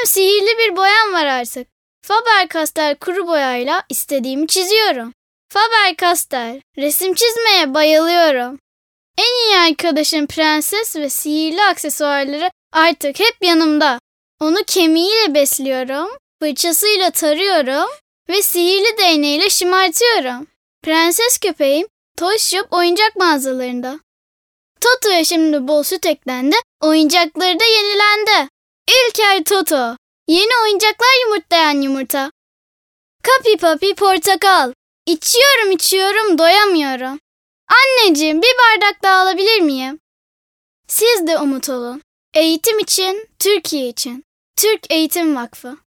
Benim sihirli bir boyam var artık. Faber-Castell kuru boyayla istediğimi çiziyorum. Faber-Castell, resim çizmeye bayılıyorum. En iyi arkadaşım prenses ve sihirli aksesuarları artık hep yanımda. Onu kemiğiyle besliyorum, fırçasıyla tarıyorum ve sihirli değneğiyle şımartıyorum. Prenses köpeğim Toy Shop oyuncak mağazalarında. Toto'ya şimdi bol süt eklendi, oyuncakları da yenilendi. İlker Toto, yeni oyuncaklar yumurtlayan yumurta. Kapi Papi portakal, içiyorum doyamıyorum. Anneciğim, bir bardak daha alabilir miyim? Siz de umut olun. Eğitim için, Türkiye için. Türk Eğitim Vakfı.